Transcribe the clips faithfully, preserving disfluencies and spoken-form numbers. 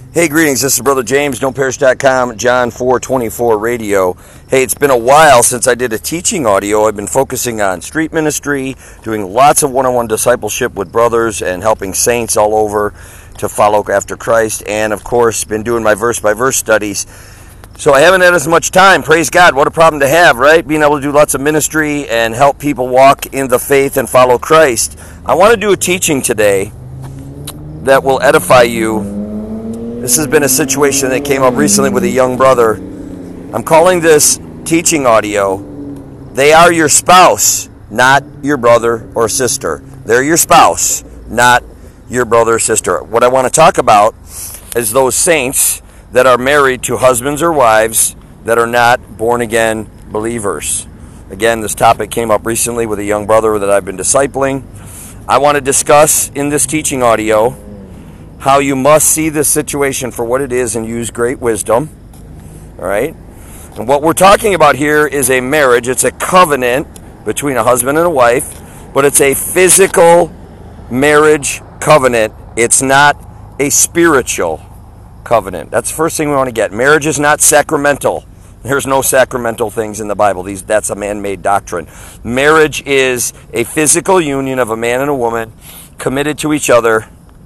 Hey, greetings. This is Brother James, don't perish dot com, John four twenty-four radio. Hey, it's been a while since I did a teaching audio. I've been focusing on street ministry, doing lots of one-on-one discipleship with brothers and helping saints all over to follow after Christ. And, of course, been doing my verse-by-verse studies. So I haven't had as much time. Praise God. What a problem to have, right? Being able to do lots of ministry and help people walk in the faith and follow Christ. I want to do a teaching today that will edify you. This has been a situation that came up recently with a young brother. I'm calling this teaching audio, They Are Your Spouse, Not Your Brother or Sister. They're your spouse, not your brother or sister. What I want to talk about is those saints that are married to husbands or wives that are not born-again believers. Again, this topic came up recently with a young brother that I've been discipling. I want to discuss in this teaching audio how you must see this situation for what it is and use great wisdom. All right? And what we're talking about here is a marriage. It's a covenant between a husband and a wife, but it's a physical marriage covenant. It's not a spiritual covenant. That's the first thing we want to get. Marriage is not sacramental. There's no sacramental things in the Bible. These that's a man-made doctrine. Marriage is a physical union of a man and a woman committed to each other.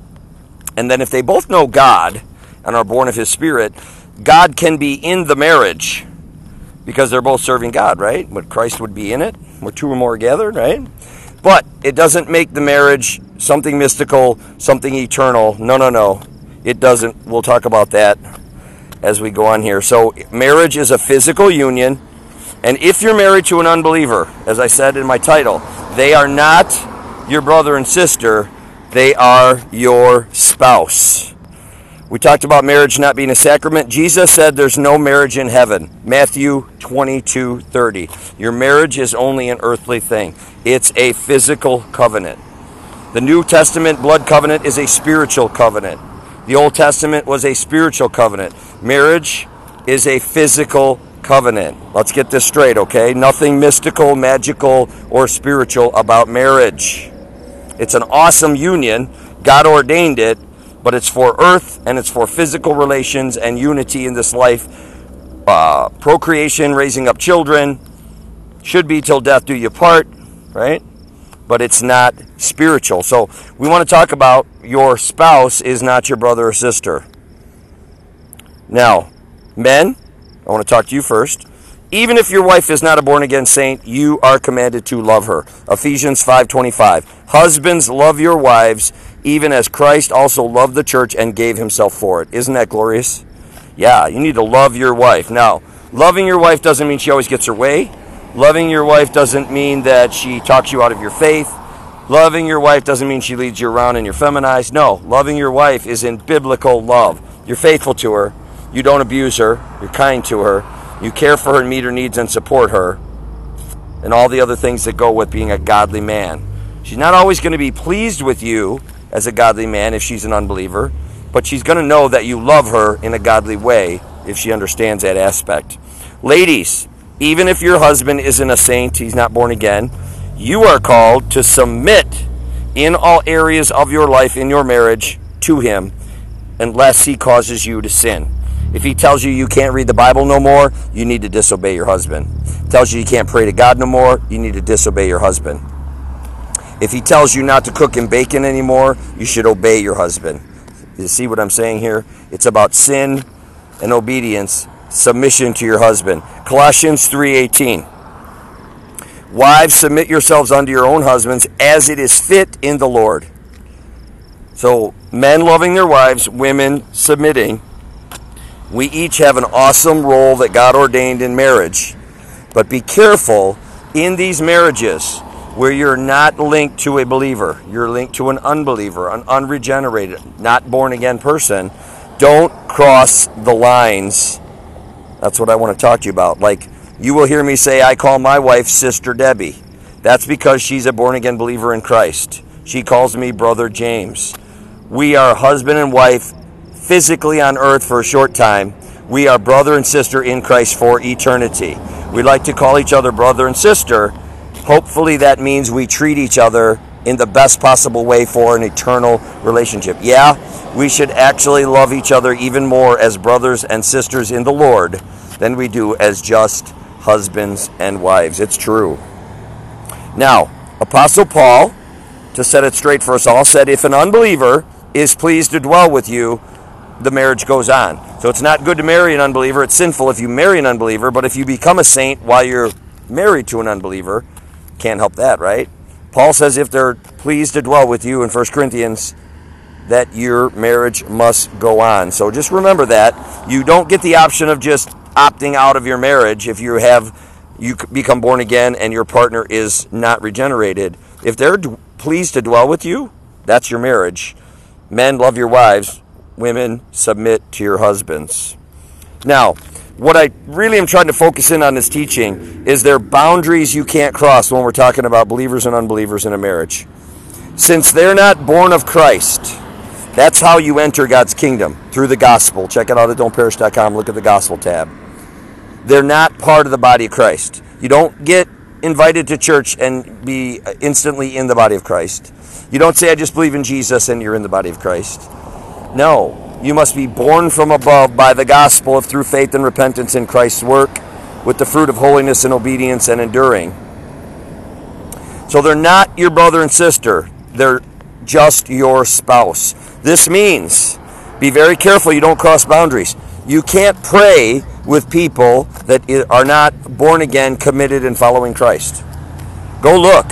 And then if they both know God and are born of His Spirit, God can be in the marriage because they're both serving God, right? But Christ would be in it. Where two or more gathered, right? But it doesn't make the marriage something mystical, something eternal. No, no, no. It doesn't. We'll talk about that as we go on here. So marriage is a physical union. And if you're married to an unbeliever, as I said in my title, they are not your brother and sister. They are your spouse. We talked about marriage not being a sacrament. Jesus said there's no marriage in heaven. Matthew twenty-two thirty. Your marriage is only an earthly thing. It's a physical covenant. The New Testament blood covenant is a spiritual covenant. The Old Testament was a spiritual covenant. Marriage is a physical covenant. Let's get this straight, okay? Nothing mystical, magical, or spiritual about marriage. It's an awesome union. God ordained it, but it's for earth and it's for physical relations and unity in this life. Uh, procreation, raising up children, should be till death do you part, right? But it's not spiritual. So we want to talk about your spouse is not your brother or sister. Now, men, I want to talk to you first. Even if your wife is not a born-again saint, you are commanded to love her. Ephesians five twenty-five. Husbands, love your wives, even as Christ also loved the church and gave himself for it. Isn't that glorious? Yeah, you need to love your wife. Now, loving your wife doesn't mean she always gets her way. Loving your wife doesn't mean that she talks you out of your faith. Loving your wife doesn't mean she leads you around and you're feminized. No, loving your wife is in biblical love. You're faithful to her. You don't abuse her. You're kind to her. You care for her and meet her needs and support her. And all the other things that go with being a godly man. She's not always going to be pleased with you as a godly man if she's an unbeliever. But she's going to know that you love her in a godly way if she understands that aspect. Ladies, even if your husband isn't a saint, he's not born again, you are called to submit in all areas of your life in your marriage to him unless he causes you to sin. If he tells you you can't read the Bible no more, you need to disobey your husband. If he tells you you can't pray to God no more, you need to disobey your husband. If he tells you not to cook and bacon anymore, you should obey your husband. You see what I'm saying here? It's about sin and obedience, submission to your husband. Colossians three eighteen. Wives, submit yourselves unto your own husbands as it is fit in the Lord. So, men loving their wives, women submitting. We each have an awesome role that God ordained in marriage. But be careful in these marriages where you're not linked to a believer. You're linked to an unbeliever, an unregenerated, not born-again person. Don't cross the lines. That's what I want to talk to you about. Like, you will hear me say, I call my wife Sister Debbie. That's because she's a born-again believer in Christ. She calls me Brother James. We are husband and wife physically on earth for a short time. We are brother and sister in Christ for eternity. We like to call each other brother and sister. Hopefully that means we treat each other in the best possible way for an eternal relationship. Yeah, we should actually love each other even more as brothers and sisters in the Lord than we do as just husbands and wives. It's true. Now, Apostle Paul, to set it straight for us all, said if an unbeliever is pleased to dwell with you, the marriage goes on. So it's not good to marry an unbeliever. It's sinful if you marry an unbeliever. But if you become a saint while you're married to an unbeliever, can't help that, right? Paul says if they're pleased to dwell with you in First Corinthians, that your marriage must go on. So just remember that. You don't get the option of just opting out of your marriage if you have you become born again and your partner is not regenerated. If they're d- pleased to dwell with you, that's your marriage. Men, love your wives. Women, submit to your husbands. Now, what I really am trying to focus in on this teaching is there are boundaries you can't cross when we're talking about believers and unbelievers in a marriage. Since they're not born of Christ, that's how you enter God's kingdom, through the gospel. Check it out at don't perish dot com. Look at the gospel tab. They're not part of the body of Christ. You don't get invited to church and be instantly in the body of Christ. You don't say, I just believe in Jesus, and you're in the body of Christ. No, you must be born from above by the gospel of through faith and repentance in Christ's work, with the fruit of holiness and obedience and enduring. So they're not your brother and sister. They're just your spouse. This means, be very careful you don't cross boundaries. You can't pray with people that are not born again, committed, and following Christ. Go look.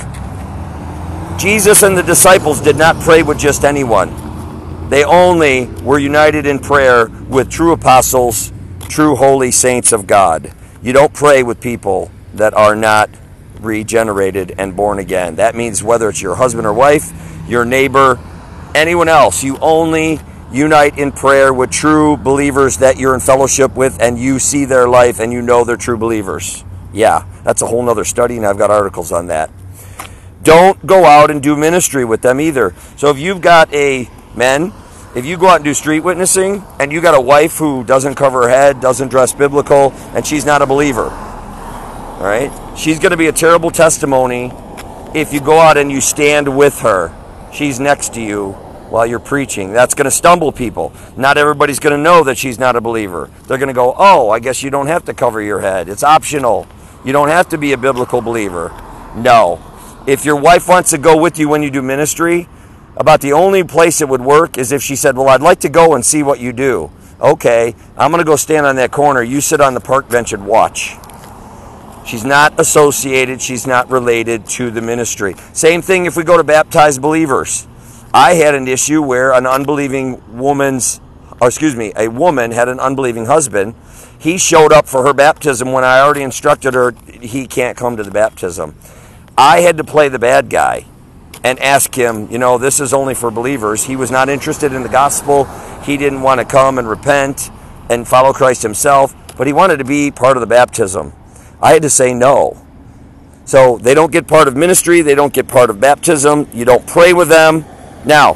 Jesus and the disciples did not pray with just anyone. They only were united in prayer with true apostles, true holy saints of God. You don't pray with people that are not regenerated and born again. That means whether it's your husband or wife, your neighbor, anyone else, you only unite in prayer with true believers that you're in fellowship with and you see their life and you know they're true believers. Yeah, that's a whole nother study, and I've got articles on that. Don't go out and do ministry with them either. So if you've got a men, if you go out and do street witnessing and you got a wife who doesn't cover her head, doesn't dress biblical, and she's not a believer, all right? She's going to be a terrible testimony if you go out and you stand with her. She's next to you while you're preaching. That's going to stumble people. Not everybody's going to know that she's not a believer. They're going to go, oh, I guess you don't have to cover your head. It's optional. You don't have to be a biblical believer. No. If your wife wants to go with you when you do ministry, about the only place it would work is if she said, well, I'd like to go and see what you do. Okay, I'm going to go stand on that corner. You sit on the park bench and watch. She's not associated. She's not related to the ministry. Same thing if we go to baptized believers. I had an issue where an unbelieving woman's, or excuse me, a woman had an unbelieving husband. He showed up for her baptism when I already instructed her he can't come to the baptism. I had to play the bad guy and ask him, you know, this is only for believers. He was not interested in the gospel. He didn't want to come and repent and follow Christ himself, but he wanted to be part of the baptism. I had to say no. So they don't get part of ministry. They don't get part of baptism. You don't pray with them. Now,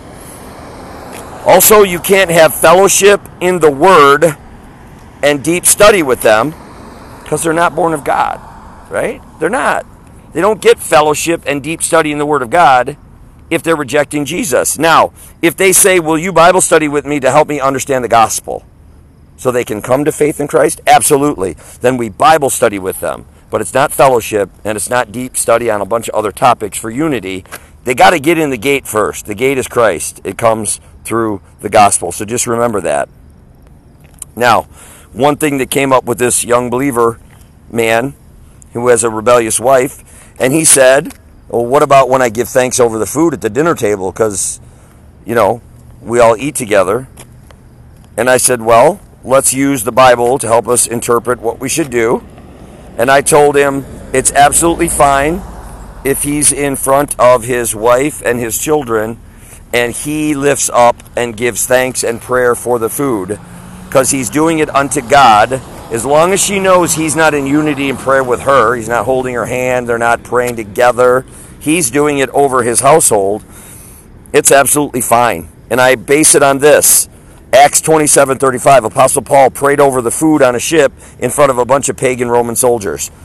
also you can't have fellowship in the Word and deep study with them because they're not born of God, right? They're not. They don't get fellowship and deep study in the Word of God if they're rejecting Jesus. Now, if they say, will you Bible study with me to help me understand the gospel so they can come to faith in Christ? Absolutely. Then we Bible study with them. But it's not fellowship and it's not deep study on a bunch of other topics for unity. They got to get in the gate first. The gate is Christ. It comes through the gospel. So just remember that. Now, one thing that came up with this young believer man who has a rebellious wife, and he said, well, what about when I give thanks over the food at the dinner table? Because, you know, we all eat together. And I said, well, let's use the Bible to help us interpret what we should do. And I told him it's absolutely fine if he's in front of his wife and his children and he lifts up and gives thanks and prayer for the food because he's doing it unto God. As long as she knows he's not in unity in prayer with her, he's not holding her hand, they're not praying together, he's doing it over his household, it's absolutely fine. And I base it on this. Acts twenty-seven thirty-five, Apostle Paul prayed over the food on a ship in front of a bunch of pagan Roman soldiers.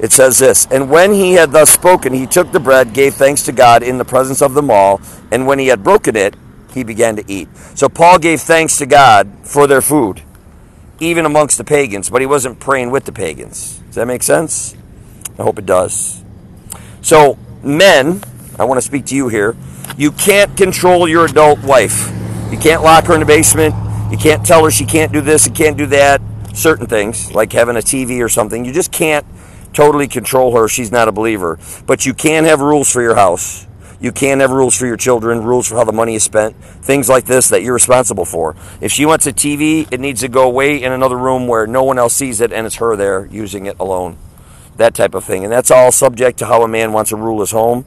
It says this, and when he had thus spoken, he took the bread, gave thanks to God in the presence of them all, and when he had broken it, he began to eat. So Paul gave thanks to God for their food, even amongst the pagans, but he wasn't praying with the pagans. Does that make sense? I hope it does. So, men, I want to speak to you here. You can't control your adult wife. You can't lock her in the basement. You can't tell her she can't do this and can't do that. Certain things, like having a T V or something. You just can't totally control her. She's not a believer. But you can have rules for your house. You can have rules for your children, rules for how the money is spent, things like this that you're responsible for. If she wants a T V, it needs to go away in another room where no one else sees it and it's her there using it alone. That type of thing. And that's all subject to how a man wants to rule his home.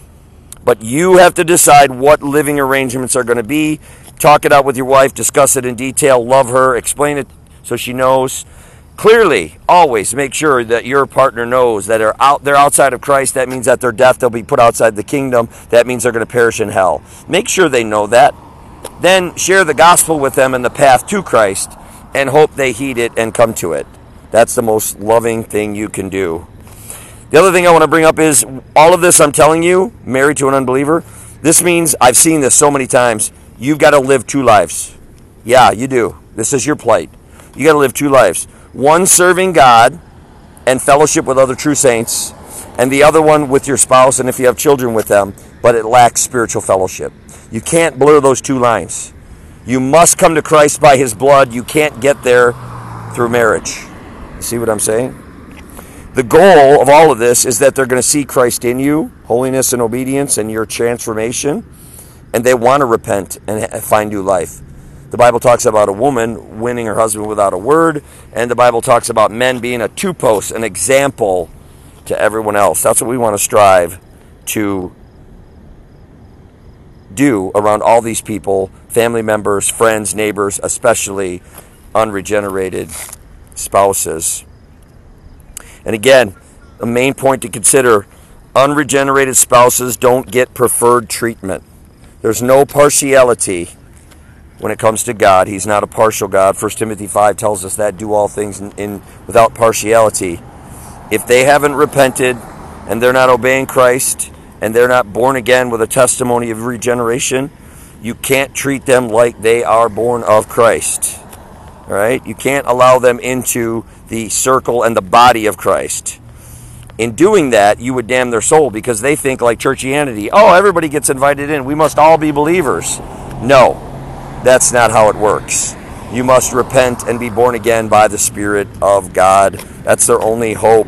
But you have to decide what living arrangements are going to be. Talk it out with your wife, discuss it in detail, love her, explain it so she knows. Clearly, always make sure that your partner knows that they're, out, they're outside of Christ. That means that they're deaf. They'll be put outside the kingdom. That means they're going to perish in hell. Make sure they know that. Then share the gospel with them in the path to Christ and hope they heed it and come to it. That's the most loving thing you can do. The other thing I want to bring up is all of this I'm telling you, married to an unbeliever, this means, I've seen this so many times, you've got to live two lives. Yeah, you do. This is your plight. You got to live two lives. One serving God and fellowship with other true saints, and the other one with your spouse and if you have children with them, but it lacks spiritual fellowship. You can't blur those two lines. You must come to Christ by his blood. You can't get there through marriage. You see what I'm saying? The goal of all of this is that they're going to see Christ in you, holiness and obedience and your transformation, and they want to repent and find new life. The Bible talks about a woman winning her husband without a word, and the Bible talks about men being a two-post, an example to everyone else. That's what we want to strive to do around all these people, family members, friends, neighbors, especially unregenerated spouses. And again, a main point to consider, unregenerated spouses don't get preferred treatment. There's no partiality when it comes to God. He's not a partial God. First Timothy five tells us that, do all things in, in without partiality. If they haven't repented and they're not obeying Christ and they're not born again with a testimony of regeneration, you can't treat them like they are born of Christ. All right? You can't allow them into the circle and the body of Christ. In doing that, you would damn their soul because they think like churchianity, oh, everybody gets invited in. We must all be believers. No. That's not how it works. You must repent and be born again by the Spirit of God. That's their only hope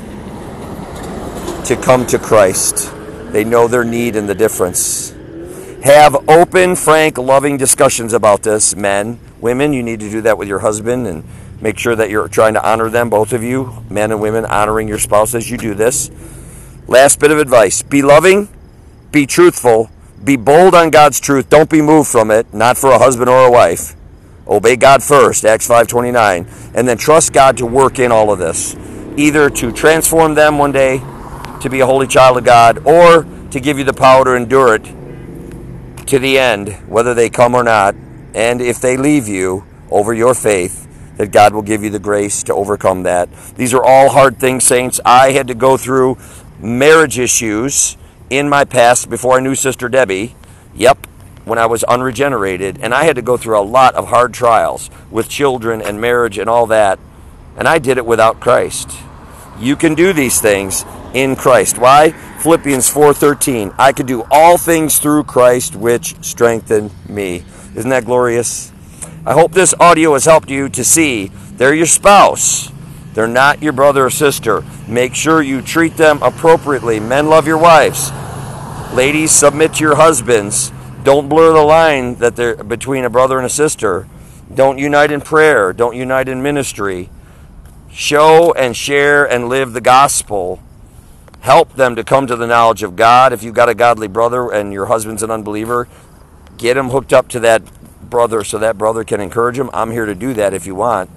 to come to Christ. They know their need and the difference. Have open, frank, loving discussions about this, men. Women, you need to do that with your husband and make sure that you're trying to honor them, both of you, men and women, honoring your spouse as you do this. Last bit of advice. Be loving, be truthful, be bold on God's truth. Don't be moved from it, not for a husband or a wife. Obey God first, Acts five twenty-nine, and then trust God to work in all of this, either to transform them one day to be a holy child of God or to give you the power to endure it to the end, whether they come or not, and if they leave you over your faith, that God will give you the grace to overcome that. These are all hard things, saints. I had to go through marriage issues in my past before I knew Sister Debbie. Yep, when I was unregenerated, and I had to go through a lot of hard trials with children and marriage and all that, and I did it without Christ. You can do these things in Christ. Why? Philippians four thirteen. I can do all things through Christ which strengthen me. Isn't that glorious? I hope this audio has helped you to see they're your spouse. They're not your brother or sister. Make sure you treat them appropriately. Men, love your wives. Ladies, submit to your husbands. Don't blur the line that they're between a brother and a sister. Don't unite in prayer. Don't unite in ministry. Show and share and live the gospel. Help them to come to the knowledge of God. If you've got a godly brother and your husband's an unbeliever, get him hooked up to that brother so that brother can encourage him. I'm here to do that if you want.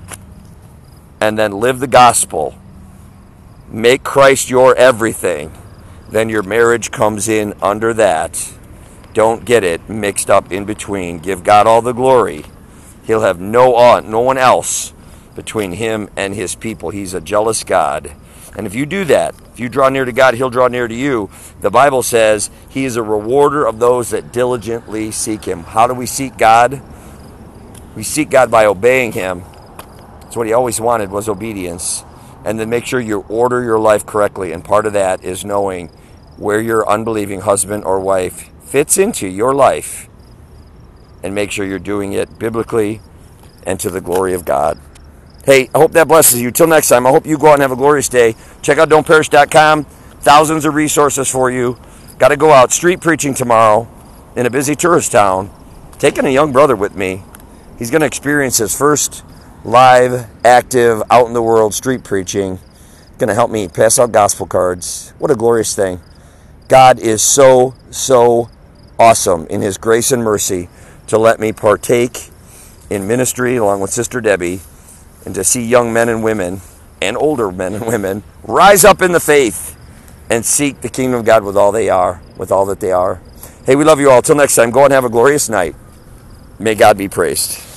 And then live the gospel. Make Christ your everything. Then your marriage comes in under that. Don't get it mixed up in between. Give God all the glory. He'll have no, no one else between him and his people. He's a jealous God. And if you do that, if you draw near to God, he'll draw near to you. The Bible says he is a rewarder of those that diligently seek him. How do we seek God? We seek God by obeying him. That's what he always wanted, was obedience. And then make sure you order your life correctly. And part of that is knowing where your unbelieving husband or wife fits into your life. And make sure you're doing it biblically and to the glory of God. Hey, I hope that blesses you. Till next time, I hope you go out and have a glorious day. Check out don't perish dot com. Thousands of resources for you. Got to go out street preaching tomorrow in a busy tourist town. Taking a young brother with me. He's going to experience his first live, active, out in the world street preaching. Going to help me pass out gospel cards. What a glorious thing. God is so, so awesome in his grace and mercy to let me partake in ministry along with Sister Debbie, and to see young men and women, and older men and women, rise up in the faith and seek the kingdom of God with all they are, with all that they are. Hey, we love you all. Till next time, go and have a glorious night. May God be praised.